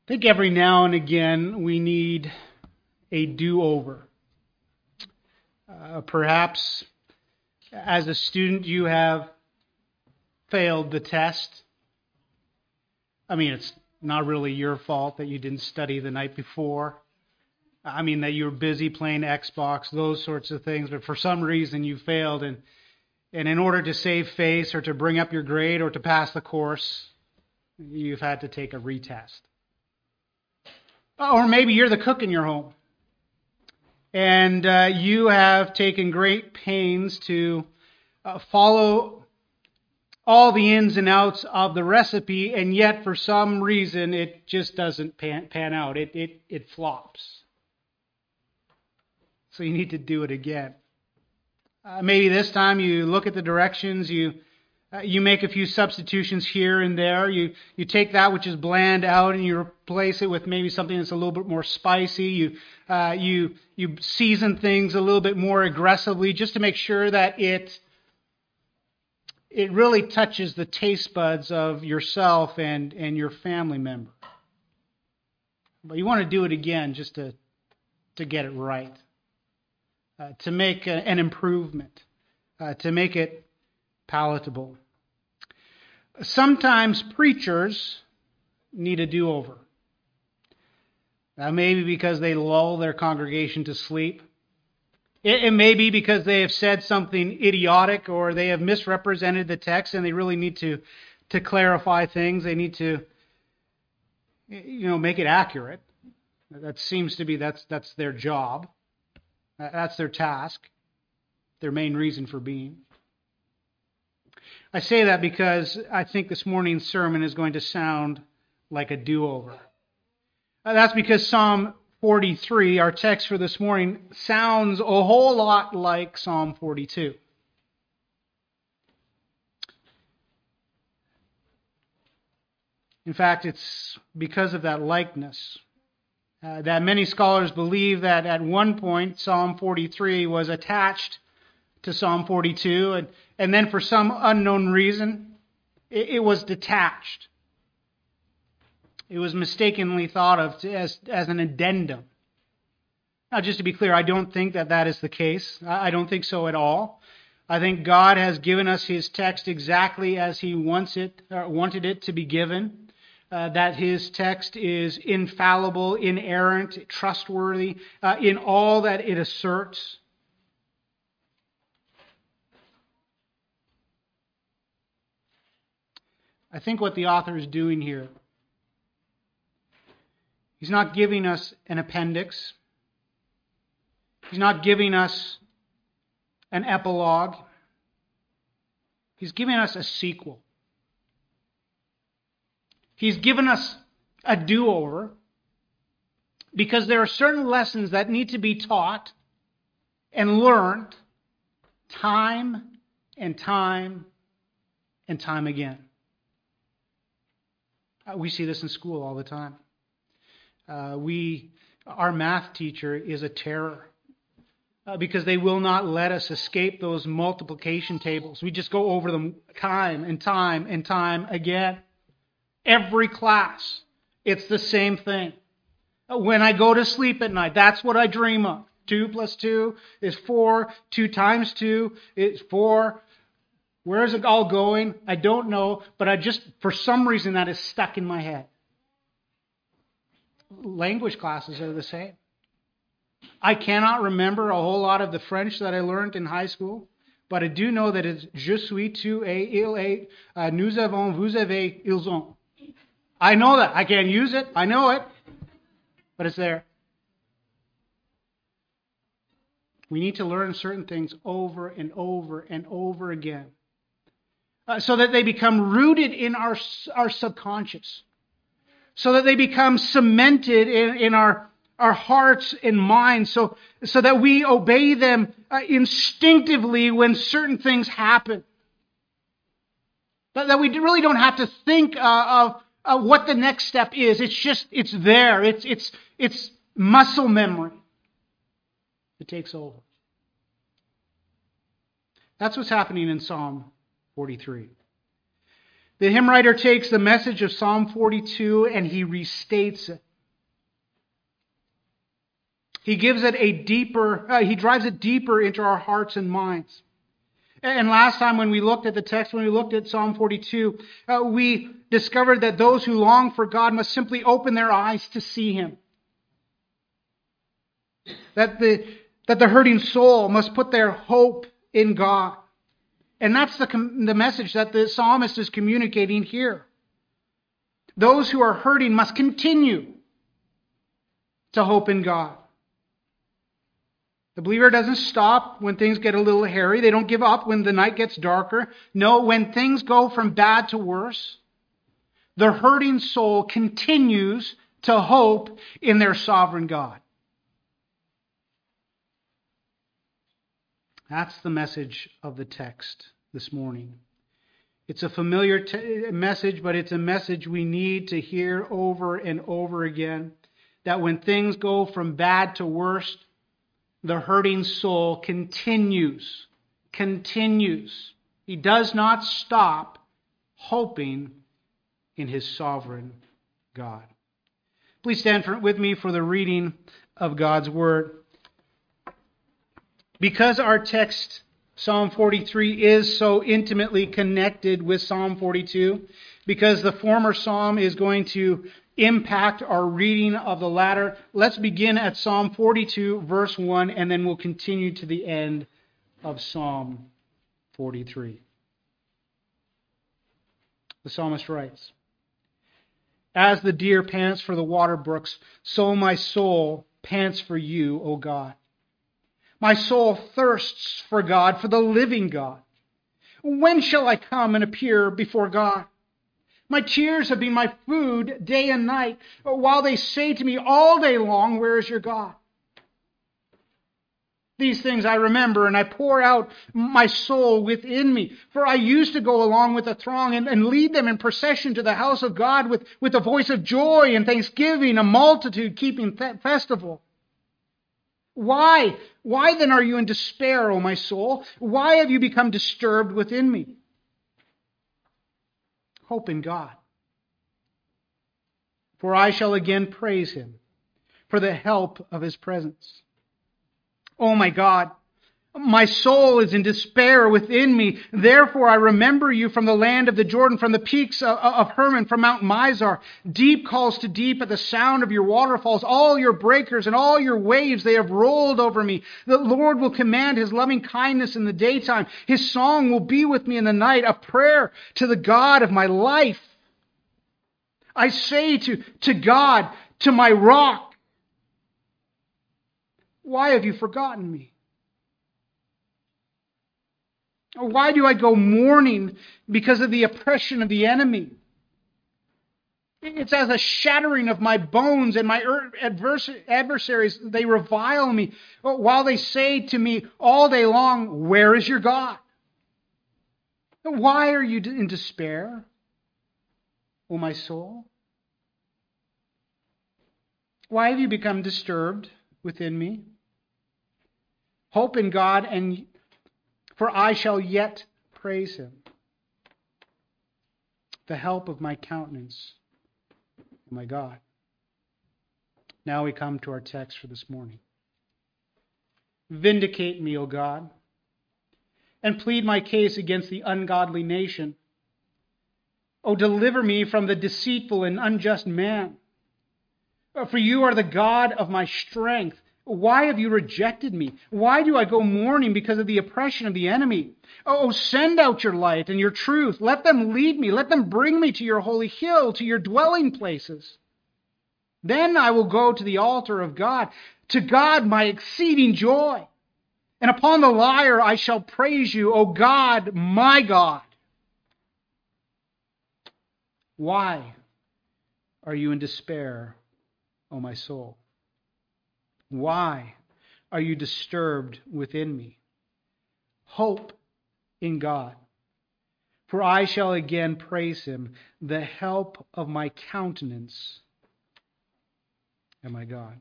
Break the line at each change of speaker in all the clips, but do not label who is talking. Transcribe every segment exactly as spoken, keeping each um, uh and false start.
I think every now and again we need a do-over. Uh, perhaps as a student you have failed the test. I mean, it's not really your fault that you didn't study the night before. I mean, that you were busy playing Xbox, those sorts of things, but for some reason you failed, and and in order to save face or to bring up your grade or to pass the course, you've had to take a retest. Or maybe you're the cook in your home, and uh, you have taken great pains to uh, follow all the ins and outs of the recipe, and yet for some reason it just doesn't pan, pan out. It, it, it flops. So you need to do it again. Uh, maybe this time you look at the directions, you Uh, you make a few substitutions here and there. You you take that which is bland out and you replace it with maybe something that's a little bit more spicy. You uh, you you season things a little bit more aggressively just to make sure that it it really touches the taste buds of yourself and, and your family member. But you want to do it again just to to get it right, uh, to make a, an improvement, uh, to make it palatable. Sometimes preachers need a do-over. Now, maybe because they lull their congregation to sleep. It, it may be because they have said something idiotic or they have misrepresented the text and they really need to, to clarify things. They need to, you know, make it accurate. That seems to be, that's, that's their job. That's their task, their main reason for being. I say that because I think this morning's sermon is going to sound like a do-over. Uh, that's because Psalm forty-three, our text for this morning, sounds a whole lot like Psalm forty-two. In fact, it's because of that likeness uh, that many scholars believe that at one point Psalm forty-three was attached to Psalm forty-two, and, and then for some unknown reason, it, it was detached. It was mistakenly thought of as, as an addendum. Now, just to be clear, I don't think that that is the case. I don't think so at all. I think God has given us His text exactly as He wants it, or wanted it to be given. Uh, that His text is infallible, inerrant, trustworthy uh, in all that it asserts. I think what the author is doing here, he's not giving us an appendix. He's not giving us an epilogue. He's giving us a sequel. He's given us a do-over because there are certain lessons that need to be taught and learned time and time and time again. Uh, we see this in school all the time. Uh, we, our math teacher is a terror uh, because they will not let us escape those multiplication tables. We just go over them time and time and time again. Every class, it's the same thing. Uh, when I go to sleep at night, that's what I dream of. Two plus two is four. Two times two is four. Where is it all going? I don't know, but I just, for some reason, that is stuck in my head. Language classes are the same. I cannot remember a whole lot of the French that I learned in high school, but I do know that it's je suis, tu es, il est, uh, nous avons, vous avez, ils ont. I know that. I can't use it. I know it, but it's there. We need to learn certain things over and over and over again. Uh, so that they become rooted in our, our subconscious. So that they become cemented in, in our, our hearts and minds. So, so that we obey them uh, instinctively when certain things happen. That, that we really don't have to think uh, of uh, what the next step is. It's just, it's there. It's, it's, it's muscle memory that takes over. That's what's happening in Psalm forty-three. The hymn writer takes the message of Psalm forty-two and he restates it. He gives it a deeper, uh, he drives it deeper into our hearts and minds. And last time when we looked at the text, when we looked at Psalm forty-two, uh, we discovered that those who long for God must simply open their eyes to see Him. That the, that the hurting soul must put their hope in God. And that's the, the message that the psalmist is communicating here. Those who are hurting must continue to hope in God. The believer doesn't stop when things get a little hairy. They don't give up when the night gets darker. No, when things go from bad to worse, the hurting soul continues to hope in their sovereign God. That's the message of the text this morning. It's a familiar t- message, but it's a message we need to hear over and over again. That when things go from bad to worse, the hurting soul continues, continues. He does not stop hoping in his sovereign God. Please stand for, with me for the reading of God's Word. Because our text, Psalm forty-three, is so intimately connected with Psalm forty-two, because the former psalm is going to impact our reading of the latter, let's begin at Psalm forty-two, verse one, and then we'll continue to the end of Psalm forty-three. The psalmist writes, "As the deer pants for the water brooks, so my soul pants for you, O God. My soul thirsts for God, for the living God. When shall I come and appear before God? My tears have been my food day and night, while they say to me all day long, 'Where is your God?' These things I remember, and I pour out my soul within me. For I used to go along with the throng and, and lead them in procession to the house of God with, with a voice of joy and thanksgiving, a multitude keeping fe- festival. Why? Why then are you in despair, O my soul? Why have you become disturbed within me? Hope in God. For I shall again praise Him for the help of His presence. O my God, my soul is in despair within me. Therefore I remember you from the land of the Jordan, from the peaks of, of Hermon, from Mount Mizar. Deep calls to deep at the sound of your waterfalls. All your breakers and all your waves, they have rolled over me. The Lord will command His loving kindness in the daytime. His song will be with me in the night, a prayer to the God of my life. I say to, to God, to my rock, why have you forgotten me? Why do I go mourning because of the oppression of the enemy? It's as a shattering of my bones, and my adversaries, they revile me, while they say to me all day long, 'Where is your God?' Why are you in despair, O my soul? Why have you become disturbed within me? Hope in God, and for I shall yet praise Him, the help of my countenance, my God." Now we come to our text for this morning. "Vindicate me, O God, and plead my case against the ungodly nation. O deliver me from the deceitful and unjust man. For you are the God of my strength. Why have you rejected me? Why do I go mourning because of the oppression of the enemy? Oh, send out your light and your truth. Let them lead me. Let them bring me to your holy hill, to your dwelling places. Then I will go to the altar of God, to God my exceeding joy. And upon the lyre I shall praise you, O God, my God. Why are you in despair, O my soul? Why are you disturbed within me? Hope in God, for I shall again praise Him, the help of my countenance and my God."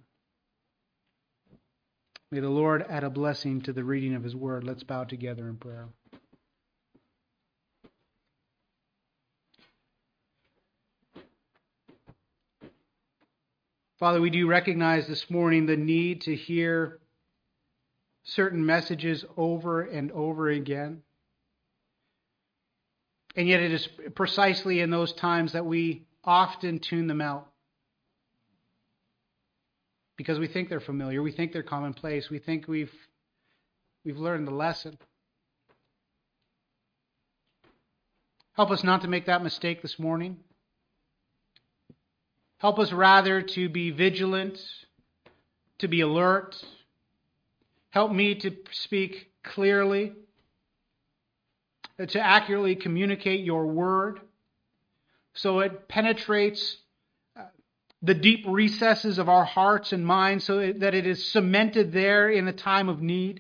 May the Lord add a blessing to the reading of His word. Let's bow together in prayer. Father, we do recognize this morning the need to hear certain messages over and over again. And yet it is precisely in those times that we often tune them out. Because we think they're familiar, we think they're commonplace, we think we've we've learned the lesson. Help us not to make that mistake this morning. Help us rather to be vigilant, to be alert. Help me to speak clearly, to accurately communicate your word so it penetrates the deep recesses of our hearts and minds so that it is cemented there in a time of need.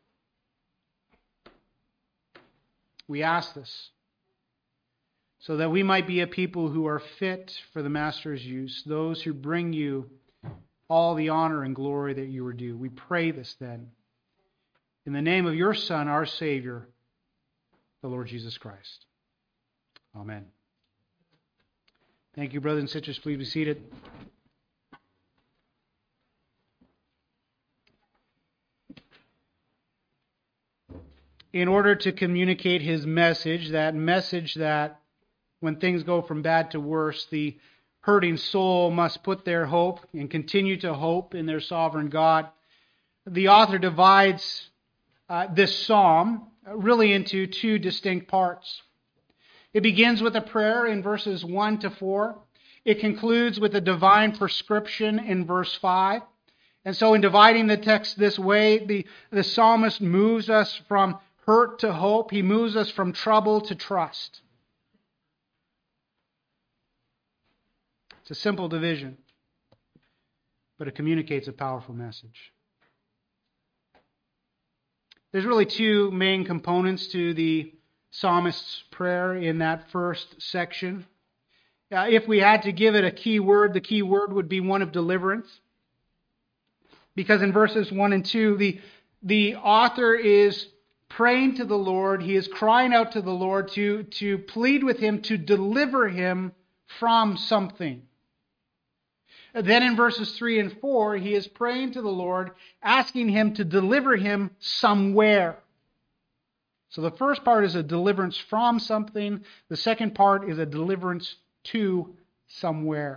We ask this so that we might be a people who are fit for the Master's use, those who bring you all the honor and glory that you are due. We pray this then in the name of your Son, our Savior, the Lord Jesus Christ. Amen. Thank you, brothers and sisters. Please be seated. In order to communicate his message, that message that when things go from bad to worse, the hurting soul must put their hope and continue to hope in their sovereign God, the author divides uh, this psalm really into two distinct parts. It begins with a prayer in verses one to four. It concludes with a divine prescription in verse five. And so in dividing the text this way, the, the psalmist moves us from hurt to hope. He moves us from trouble to trust. It's a simple division, but it communicates a powerful message. There's really two main components to the psalmist's prayer in that first section. Uh, if we had to give it a key word, the key word would be one of deliverance. Because in verses one and two, the, the author is praying to the Lord. He is crying out to the Lord to, to plead with him to deliver him from something. Then in verses three and four, he is praying to the Lord, asking him to deliver him somewhere. So the first part is a deliverance from something. The second part is a deliverance to somewhere.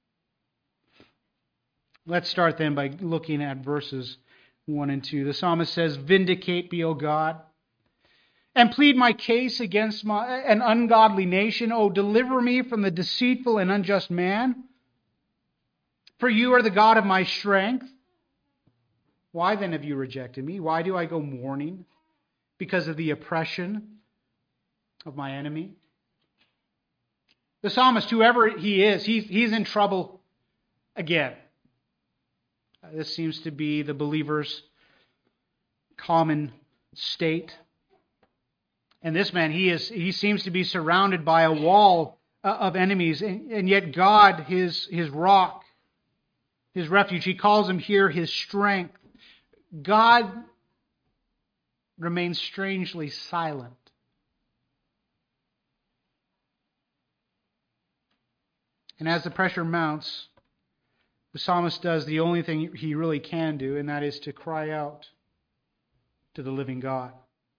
Let's start then by looking at verses one and two. The psalmist says, "Vindicate me, O God, and plead my case against my, an ungodly nation. O deliver me from the deceitful and unjust man. For you are the God of my strength. Why then have you rejected me? Why do I go mourning? Because of the oppression of my enemy." The psalmist, whoever he is, he's, he's in trouble again. This seems to be the believer's common state. And this man, he is he seems to be surrounded by a wall of enemies, and, and yet God, his, his rock, his refuge, he calls him here his strength. God remains strangely silent. And as the pressure mounts, the psalmist does the only thing he really can do, and that is to cry out to the living God.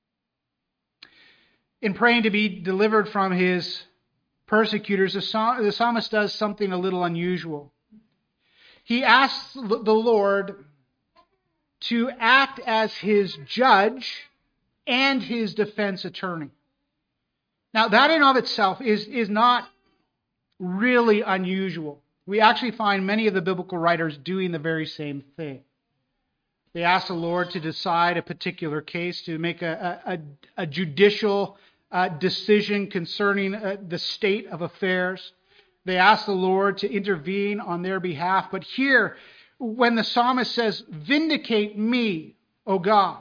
In praying to be delivered from his persecutors, the psalmist does something a little unusual. He asks the Lord to act as his judge and his defense attorney. Now, that in of itself is, is not really unusual. We actually find many of the biblical writers doing the very same thing. They ask the Lord to decide a particular case, to make a, a, a judicial uh, decision concerning uh, the state of affairs. They ask the Lord to intervene on their behalf. But here, when the psalmist says, "Vindicate me, O God,"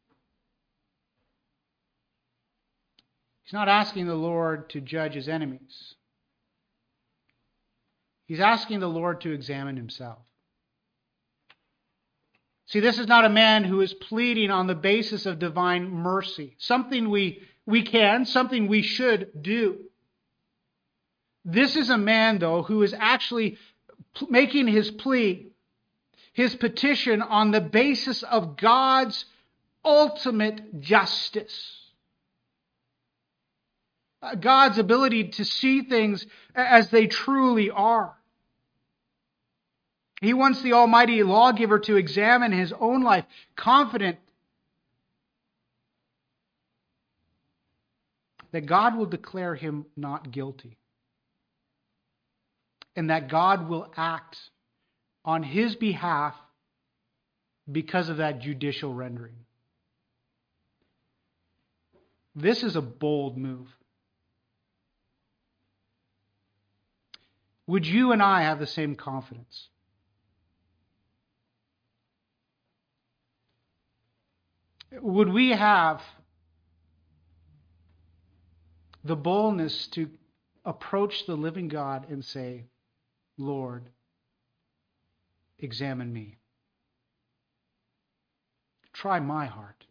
he's not asking the Lord to judge his enemies. He's asking the Lord to examine himself. See, this is not a man who is pleading on the basis of divine mercy, something we, we can, something we should do. This is a man, though, who is actually making his plea, his petition on the basis of God's ultimate justice. God's ability to see things as they truly are. He wants the Almighty Lawgiver to examine his own life, confident that God will declare him not guilty, and that God will act on his behalf because of that judicial rendering. This is a bold move. Would you and I have the same confidence? Would we have the boldness to approach the living God and say, Lord, examine me. Try my heart.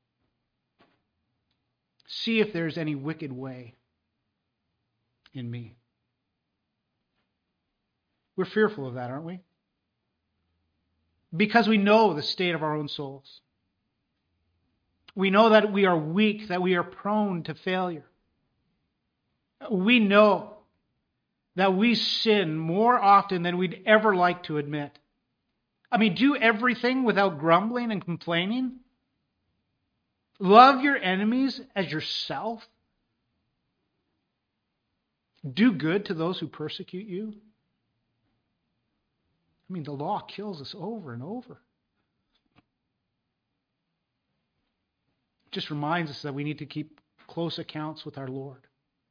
See if there's any wicked way in me. We're fearful of that, aren't we? Because we know the state of our own souls. We know that we are weak, that we are prone to failure. We know that we sin more often than we'd ever like to admit. I mean, do everything without grumbling and complaining. Love your enemies as yourself. Do good to those who persecute you. I mean, the law kills us over and over. It just reminds us that we need to keep close accounts with our Lord.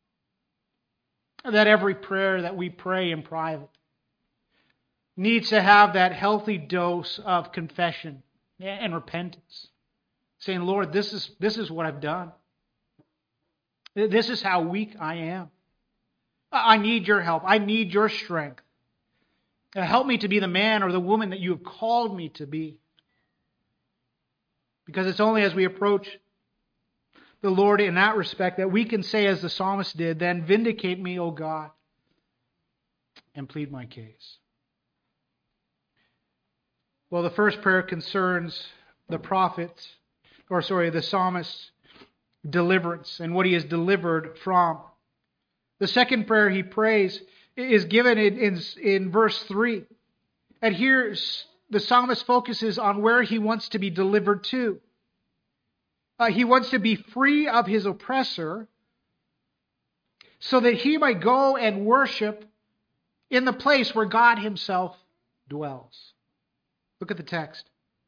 That every prayer that we pray in private needs to have that healthy dose of confession and repentance. Saying, Lord, this is, this is what I've done. This is how weak I am. I need your help. I need your strength. Help me to be the man or the woman that you have called me to be. Because it's only as we approach the Lord in that respect that we can say, as the psalmist did, then vindicate me, O God, and plead my case. Well, the first prayer concerns the prophet's, or sorry, the psalmist's deliverance and what he is delivered from. The second prayer he prays is given in, in, in verse three. And here the psalmist focuses on where he wants to be delivered to. Uh, he wants to be free of his oppressor so that he might go and worship in the place where God himself dwells. Look at the text.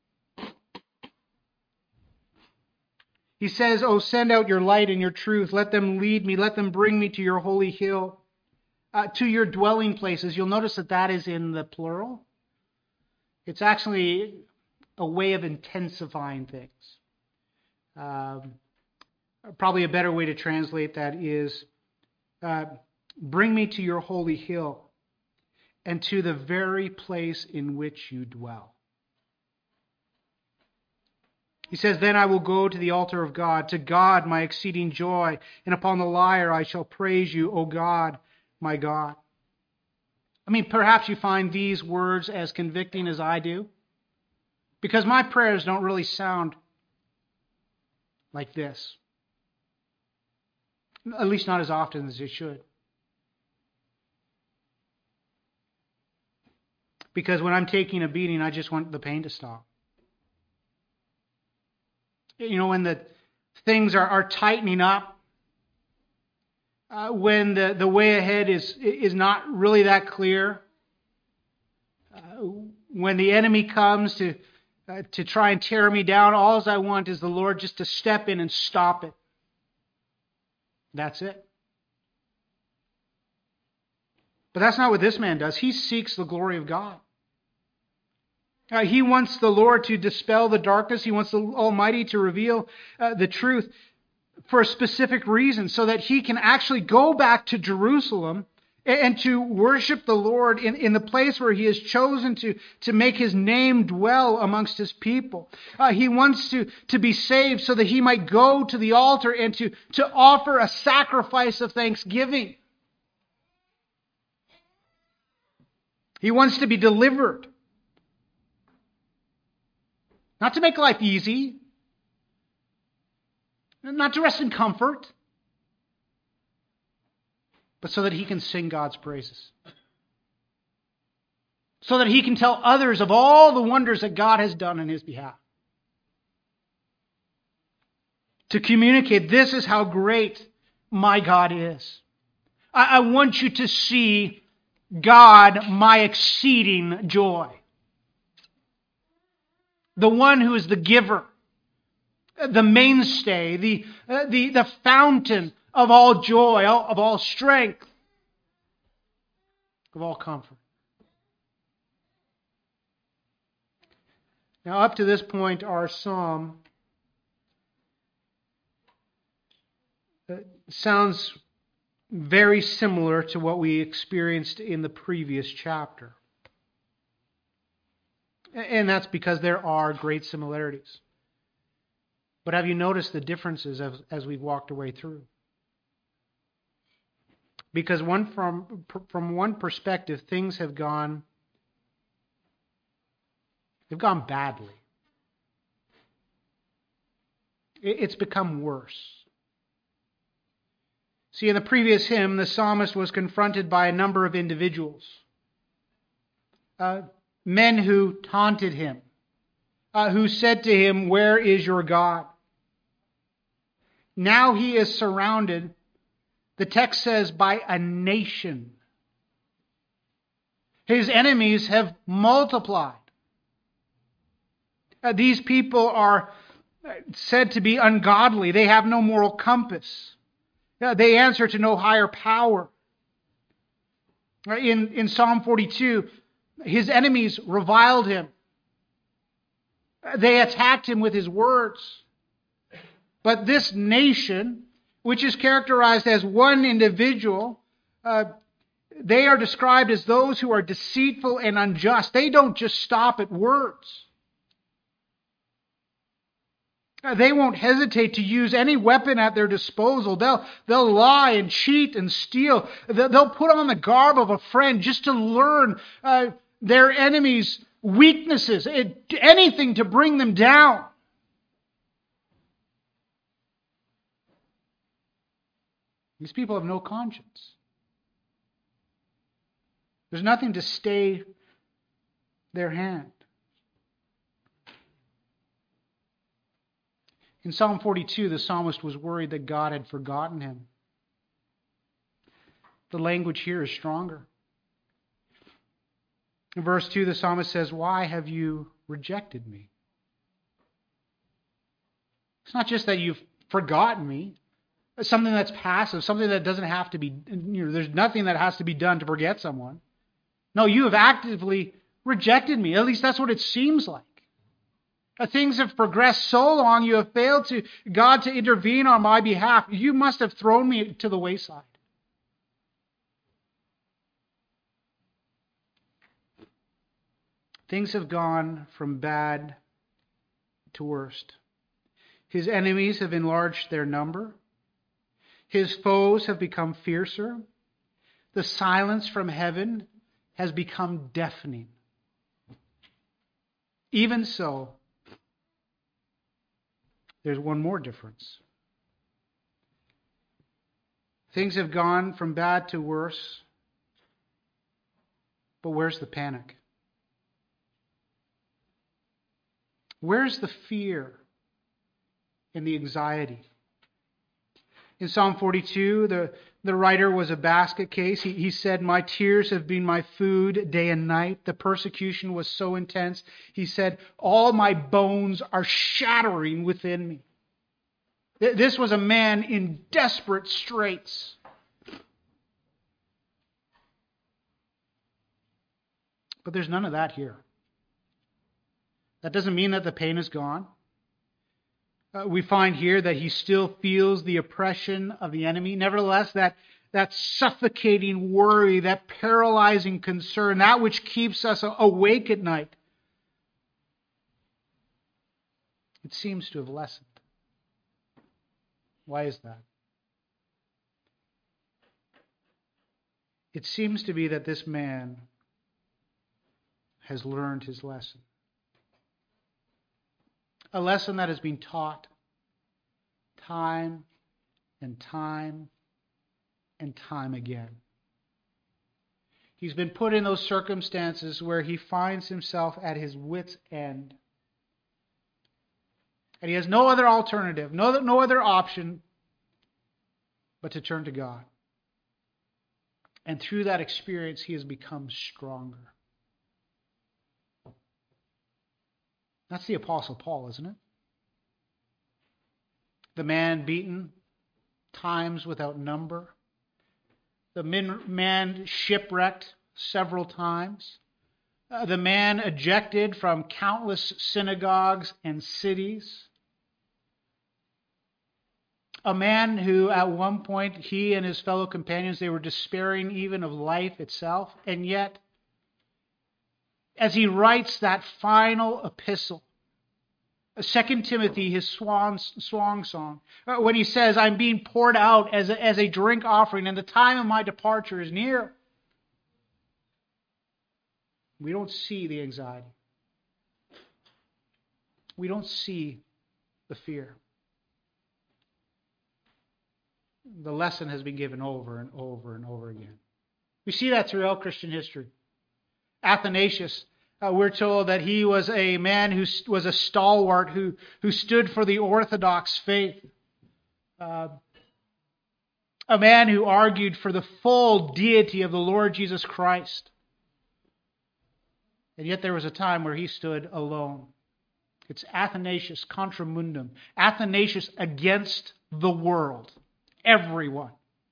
He says, "Oh, send out your light and your truth. Let them lead me. Let them bring me to your holy hill, uh, to your dwelling places." You'll notice that that is in the plural. It's actually a way of intensifying things. Um, probably a better way to translate that is, uh, bring me to your holy hill and to the very place in which you dwell. He says, "Then I will go to the altar of God, to God my exceeding joy, and upon the lyre I shall praise you, O God, my God." I mean, perhaps you find these words as convicting as I do, because my prayers don't really sound like this. At least not as often as they should. Because when I'm taking a beating, I just want the pain to stop. You know, when the things are, are tightening up, uh, when the, the way ahead is, is not really that clear, uh, when the enemy comes to uh, to try and tear me down, all I want is the Lord just to step in and stop it. That's it. But that's not what this man does. He seeks the glory of God. Uh, he wants the Lord to dispel the darkness. He wants the Almighty to reveal uh, the truth for a specific reason, so that he can actually go back to Jerusalem and, and to worship the Lord in, in the place where he has chosen to, to make his name dwell amongst his people. Uh, he wants to, to be saved so that he might go to the altar and to, to offer a sacrifice of thanksgiving. He wants to be delivered. Not to make life easy. Not to rest in comfort. But so that he can sing God's praises. So that he can tell others of all the wonders that God has done in his behalf. To communicate, this is how great my God is. I, I want you to see God, my exceeding joy. The one who is the giver, the mainstay, the, uh, the, the fountain of all joy, of all strength, of all comfort. Now, up to this point, our psalm sounds very similar to what we experienced in the previous chapter. And that's because there are great similarities. But have you noticed the differences as, as we've walked our way through? Because one from, from one perspective, things have gone They've gone badly. It's become worse. See, in the previous hymn, the psalmist was confronted by a number of individuals. Uh, men who taunted him, uh, who said to him, "Where is your God?" Now he is surrounded, the text says, by a nation. His enemies have multiplied. Uh, these people are said to be ungodly. They have no moral compass. Uh, they answer to no higher power. Uh, in, in Psalm forty-two, his enemies reviled him. Uh, they attacked him with his words. But this nation, which is characterized as one individual, uh, they are described as those who are deceitful and unjust. They don't just stop at words. They won't hesitate to use any weapon at their disposal. They'll, they'll lie and cheat and steal. They'll put on the garb of a friend just to learn uh, their enemies' weaknesses, it, anything to bring them down. These people have no conscience. There's nothing to stay their hand. In Psalm forty-two, the psalmist was worried that God had forgotten him. The language here is stronger. In verse two, the psalmist says, "Why have you rejected me?" It's not just that you've forgotten me. It's something that's passive, something that doesn't have to be, you know, there's nothing that has to be done to forget someone. No, you have actively rejected me. At least that's what it seems like. Things have progressed so long, you have failed to God to intervene on my behalf. You must have thrown me to the wayside. Things have gone from bad to worst. His enemies have enlarged their number. His foes have become fiercer. The silence from heaven has become deafening. Even so, there's one more difference. Things have gone from bad to worse, but where's the panic? Where's the fear and the anxiety? In Psalm forty-two, the, the writer was a basket case. He, he said, "My tears have been my food day and night. The persecution was so intense." He said, "All my bones are shattering within me." This was a man in desperate straits. But there's none of that here. That doesn't mean that the pain is gone. Uh, we find here that he still feels the oppression of the enemy. Nevertheless, that, that suffocating worry, that paralyzing concern, that which keeps us awake at night, it seems to have lessened. Why is that? It seems to be that this man has learned his lesson. A lesson that has been taught time and time and time again. He's been put in those circumstances where he finds himself at his wit's end. And he has no other alternative, no, no other option but to turn to God. And through that experience, he has become stronger. That's the Apostle Paul, isn't it? The man beaten times without number. The man shipwrecked several times. Uh, the man ejected from countless synagogues and cities. A man who at one point, he and his fellow companions, they were despairing even of life itself. And yet, as he writes that final epistle, Second Timothy, his swan, swan song, when he says, I'm being poured out as a, as a drink offering, and the time of my departure is near. We don't see the anxiety. We don't see the fear. The lesson has been given over and over and over again. We see that throughout Christian history. Athanasius, uh, we're told that he was a man who was a stalwart who, who stood for the Orthodox faith. Uh, a man who argued for the full deity of the Lord Jesus Christ. And yet there was a time where he stood alone. It's Athanasius contra mundum. Athanasius against the world. Everyone.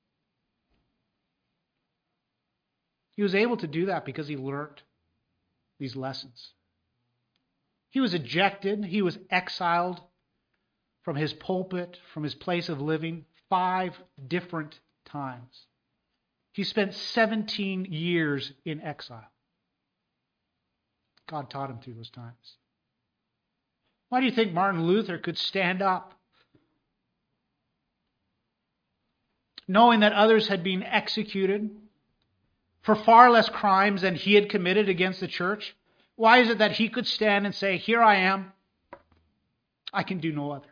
He was able to do that because he learned these lessons. He was ejected. He was exiled from his pulpit, from his place of living, five different times. He spent seventeen years in exile. God taught him through those times. Why do you think Martin Luther could stand up, knowing that others had been executed for far less crimes than he had committed against the church? Why is it that he could stand and say, here I am, I can do no other?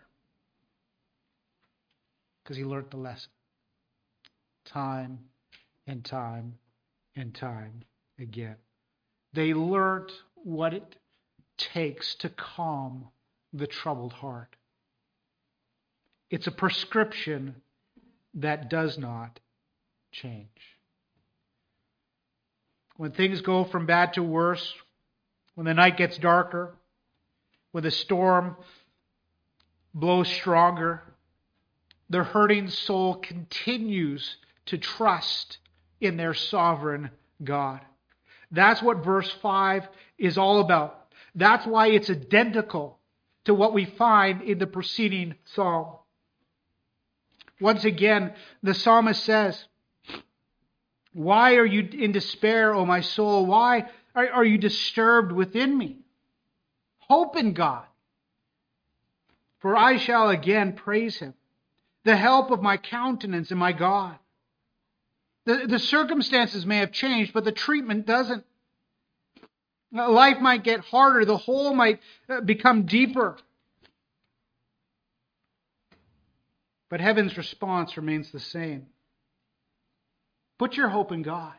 Because he learned the lesson. Time and time and time again. They learned what it takes to calm the troubled heart. It's a prescription that does not change. When things go from bad to worse, when the night gets darker, when the storm blows stronger, the hurting soul continues to trust in their sovereign God. That's what verse five is all about. That's why it's identical to what we find in the preceding psalm. Once again, the psalmist says, why are you in despair, O my soul? Why are, are you disturbed within me? Hope in God, for I shall again praise him, the help of my countenance and my God. The, the circumstances may have changed, but the treatment doesn't. Life might get harder. The hole might become deeper. But heaven's response remains the same. Put your hope in God.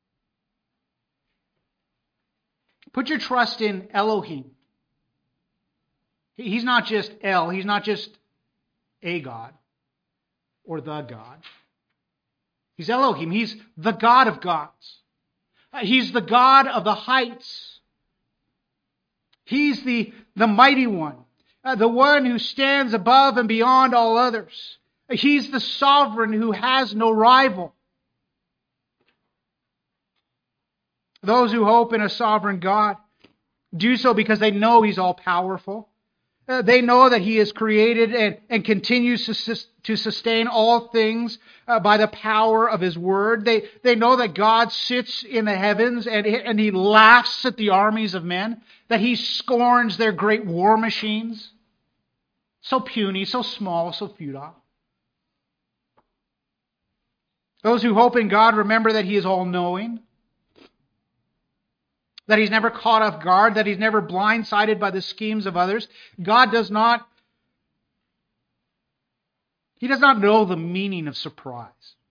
Put your trust in Elohim. He's not just El. He's not just a God or the God. He's Elohim. He's the God of gods. He's the God of the heights. He's the, the mighty one, uh, the one who stands above and beyond all others. He's the sovereign who has no rival. Those who hope in a sovereign God do so because they know He's all-powerful. Uh, they know that He has created and, and continues to, sus- to sustain all things uh, by the power of His Word. They, they know that God sits in the heavens and, and He laughs at the armies of men, that He scorns their great war machines. So puny, so small, so futile. Those who hope in God remember that He is all-knowing. that he's never caught off guard, that he's never blindsided by the schemes of others. God does not, he does not know the meaning of surprise.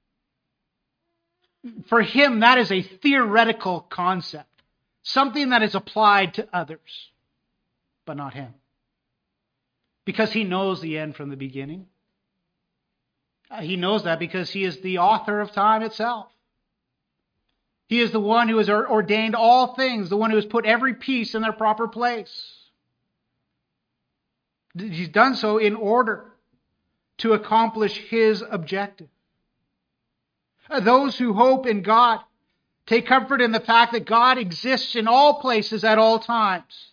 For him, that is a theoretical concept, something that is applied to others, but not him. Because he knows the end from the beginning. He knows that because he is the author of time itself. He is the one who has ordained all things, the one who has put every piece in their proper place. He's done so in order to accomplish his objective. Those who hope in God take comfort in the fact that God exists in all places at all times.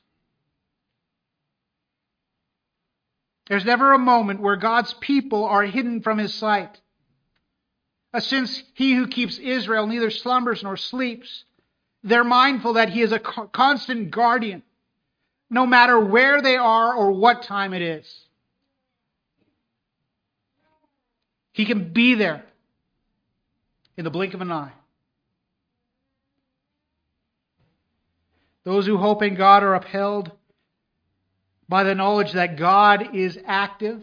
There's never a moment where God's people are hidden from his sight. Since he who keeps Israel neither slumbers nor sleeps, they're mindful that he is a constant guardian, no matter where they are or what time it is. He can be there in the blink of an eye. Those who hope in God are upheld by the knowledge that God is active.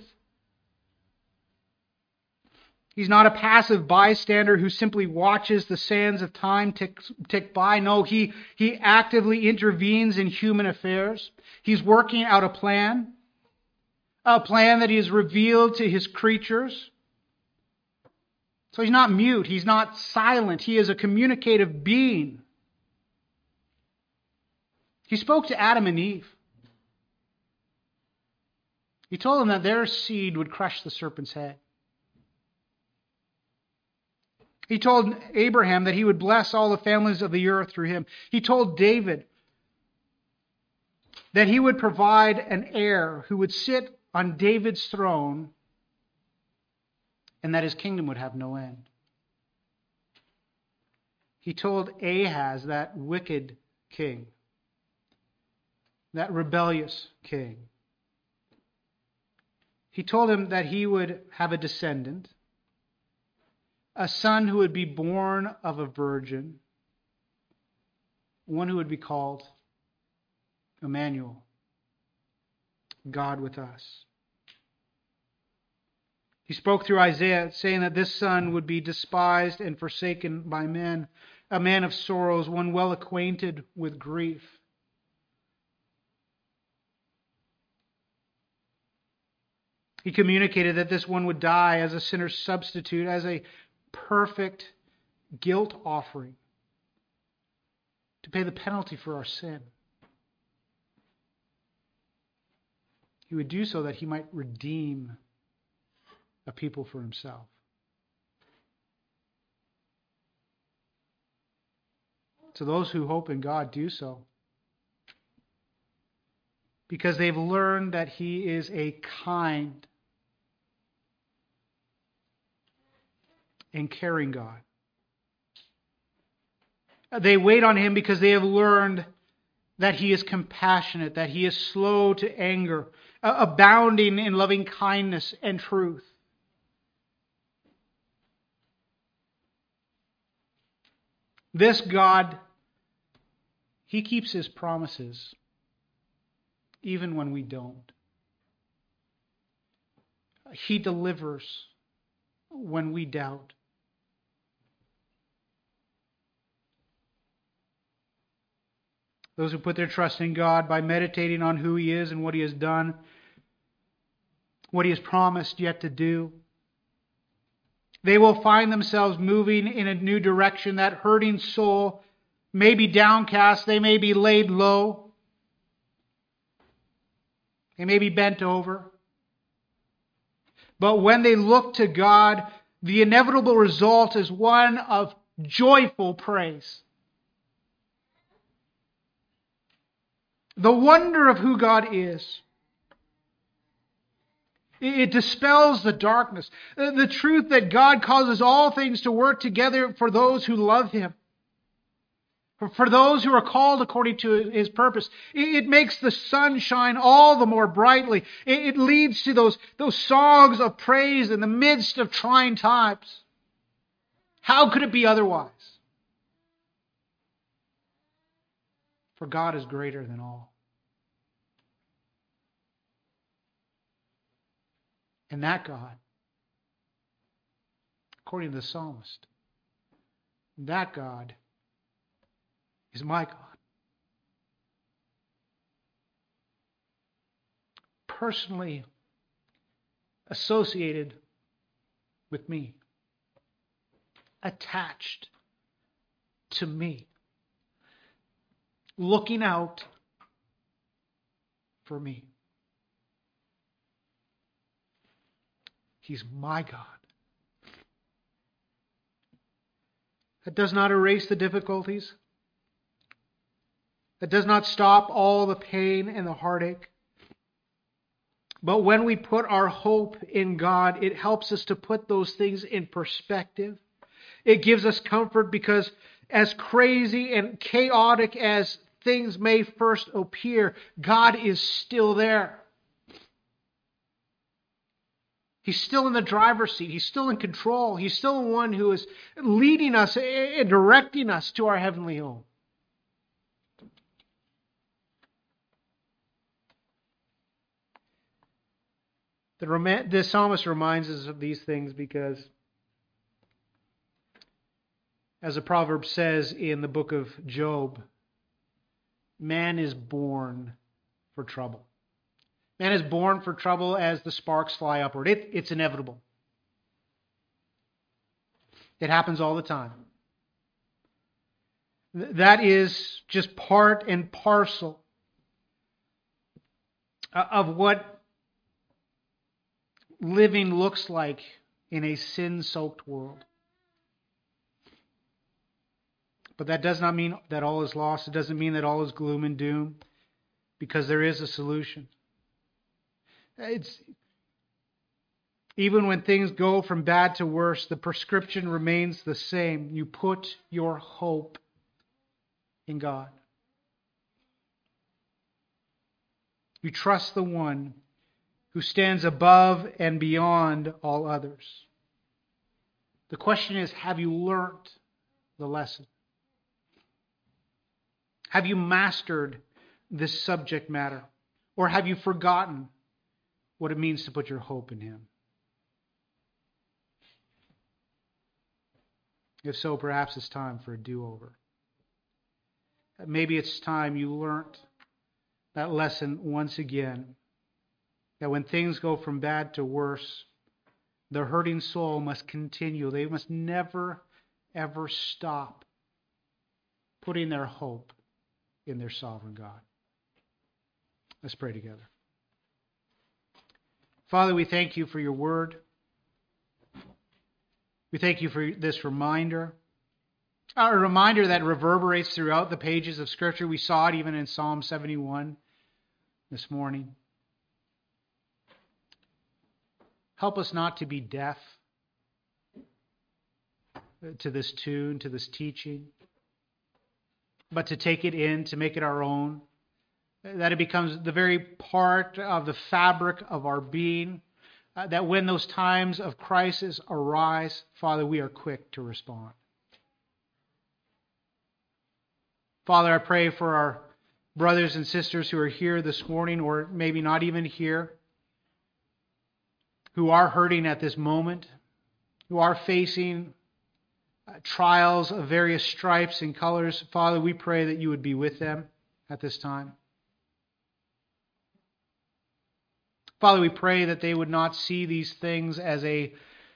He's not a passive bystander who simply watches the sands of time tick, tick by. No, he, he actively intervenes in human affairs. He's working out a plan, a plan that he has revealed to his creatures. So he's not mute. He's not silent. He is a communicative being. He spoke to Adam and Eve. He told them that their seed would crush the serpent's head. He told Abraham that he would bless all the families of the earth through him. He told David that he would provide an heir who would sit on David's throne and that his kingdom would have no end. He told Ahaz, that wicked king, that rebellious king, he told him that he would have a descendant, a son who would be born of a virgin, one who would be called Emmanuel, God with us. He spoke through Isaiah, saying that this son would be despised and forsaken by men, a man of sorrows, one well acquainted with grief. He communicated that this one would die as a sinner's substitute, as a perfect guilt offering to pay the penalty for our sin. He would do so that he might redeem a people for himself. So those who hope in God do so because they've learned that he is a kind and caring God. They wait on him because they have learned that he is compassionate, that he is slow to anger, abounding in loving kindness and truth. This God, he keeps his promises even when we don't. He delivers when we doubt. Those who put their trust in God by meditating on who he is and what he has done, what he has promised yet to do, they will find themselves moving in a new direction. That hurting soul may be downcast. They may be laid low. They may be bent over. But when they look to God, the inevitable result is one of joyful praise. The wonder of who God is. It dispels the darkness. The truth that God causes all things to work together for those who love him. For those who are called according to his purpose. It makes the sun shine all the more brightly. It leads to those, those songs of praise in the midst of trying times. How could it be otherwise? For God is greater than all. And that God, according to the psalmist, that God is my God. Personally associated with me. Attached to me. Looking out for me. He's my God. That does not erase the difficulties. That does not stop all the pain and the heartache. But when we put our hope in God, it helps us to put those things in perspective. It gives us comfort because as crazy and chaotic as things may first appear, God is still there. He's still in the driver's seat. He's still in control. He's still the one who is leading us and directing us to our heavenly home. The, rom- the psalmist reminds us of these things because, as the proverb says in the book of Job, man is born for trouble. Man is born for trouble as the sparks fly upward. It, it's inevitable. It happens all the time. That is just part and parcel of what living looks like in a sin-soaked world. But that does not mean that all is lost. It doesn't mean that all is gloom and doom, because there is a solution. It's even when things go from bad to worse, the prescription remains the same. You put your hope in God. You trust the one who stands above and beyond all others. The question is, have you learned the lesson? Have you mastered this subject matter? Or have you forgotten what it means to put your hope in Him? If so, perhaps it's time for a do-over. Maybe it's time you learned that lesson once again. That when things go from bad to worse, the hurting soul must continue. They must never, ever stop putting their hope in their sovereign God. Let's pray together. Father, we thank you for your word. We thank you for this reminder. A reminder that reverberates throughout the pages of Scripture. We saw it even in Psalm seventy-one this morning. Help us not to be deaf to this tune, to this teaching, but to take it in, to make it our own, that it becomes the very part of the fabric of our being, uh, that when those times of crisis arise, Father, we are quick to respond. Father, I pray for our brothers and sisters who are here this morning, or maybe not even here, who are hurting at this moment, who are facing uh, trials of various stripes and colors. Father, we pray that you would be with them at this time. Father, we pray that they would not see these things as a,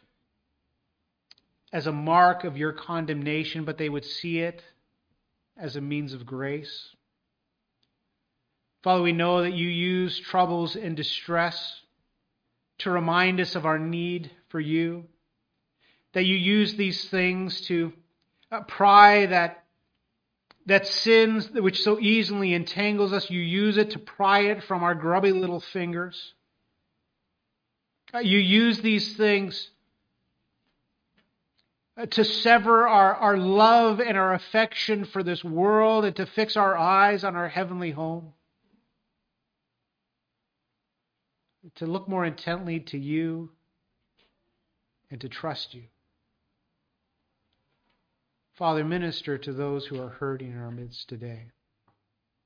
as a mark of your condemnation, but they would see it as a means of grace. Father, we know that you use troubles and distress to remind us of our need for you, that you use these things to uh, pry that, that sins which so easily entangles us, you use it to pry it from our grubby little fingers. Uh, you use these things uh, to sever our, our love and our affection for this world and to fix our eyes on our heavenly home. To look more intently to you and to trust you. Father, minister to those who are hurting in our midst today.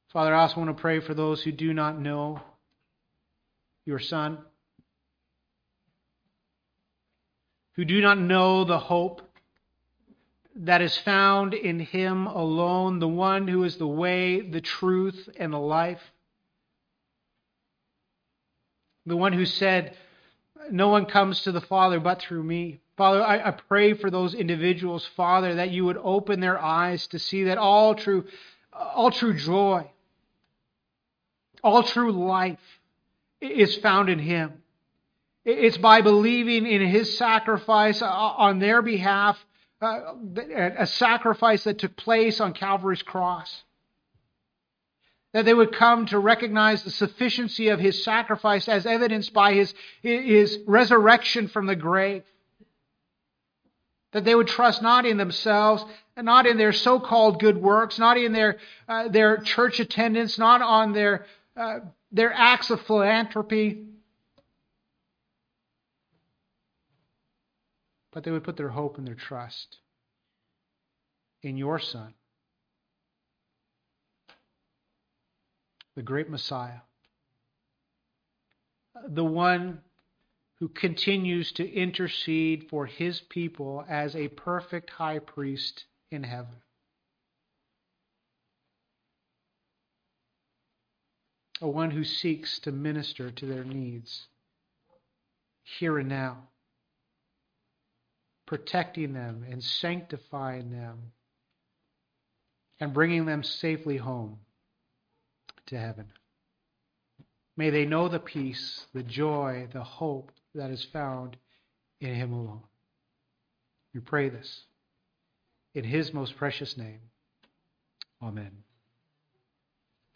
Father, I also want to pray for those who do not know your Son, who do not know the hope that is found in him alone, the one who is the way, the truth, and the life. The one who said, no one comes to the Father but through me. Father, I, I pray for those individuals, Father, that you would open their eyes to see that all true, all true joy, all true life is found in him. It's by believing in his sacrifice on their behalf, uh, a sacrifice that took place on Calvary's cross. That they would come to recognize the sufficiency of his sacrifice as evidenced by his, his resurrection from the grave. That they would trust not in themselves, and not in their so-called good works, not in their uh, their church attendance, not on their uh, their acts of philanthropy, but they would put their hope and their trust in your Son, the great Messiah, the one who continues to intercede for his people as a perfect high priest in heaven. A one who seeks to minister to their needs here and now, protecting them and sanctifying them and bringing them safely home to heaven. May they know the peace, the joy, the hope that is found in him alone. We pray this in his most precious name. Amen.